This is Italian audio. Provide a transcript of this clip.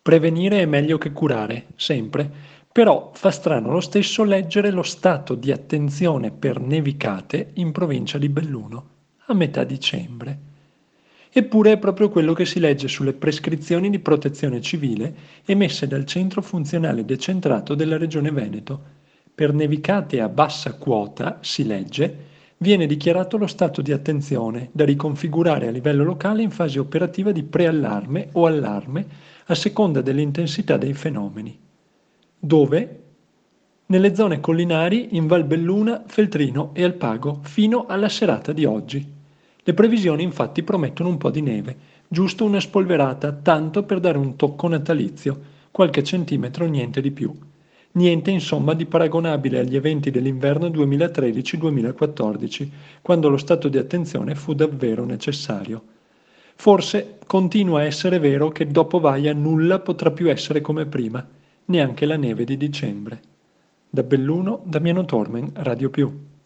Prevenire è meglio che curare, sempre, però fa strano lo stesso leggere lo stato di attenzione per nevicate in provincia di Belluno, a metà dicembre. Eppure è proprio quello che si legge sulle prescrizioni di protezione civile emesse dal Centro Funzionale Decentrato della Regione Veneto. Per nevicate a bassa quota, si legge, viene dichiarato lo stato di attenzione da riconfigurare a livello locale in fase operativa di preallarme o allarme a seconda dell'intensità dei fenomeni. Dove? Nelle zone collinari in Val Belluna, Feltrino e Alpago fino alla serata di oggi. Le previsioni infatti promettono un po' di neve, giusto una spolverata, tanto per dare un tocco natalizio, qualche centimetro niente di più. Niente insomma di paragonabile agli eventi dell'inverno 2013-2014, quando lo stato di attenzione fu davvero necessario. Forse continua a essere vero che dopo Vaia nulla potrà più essere come prima, neanche la neve di dicembre. Da Belluno, Damiano Tormen, Radio Più.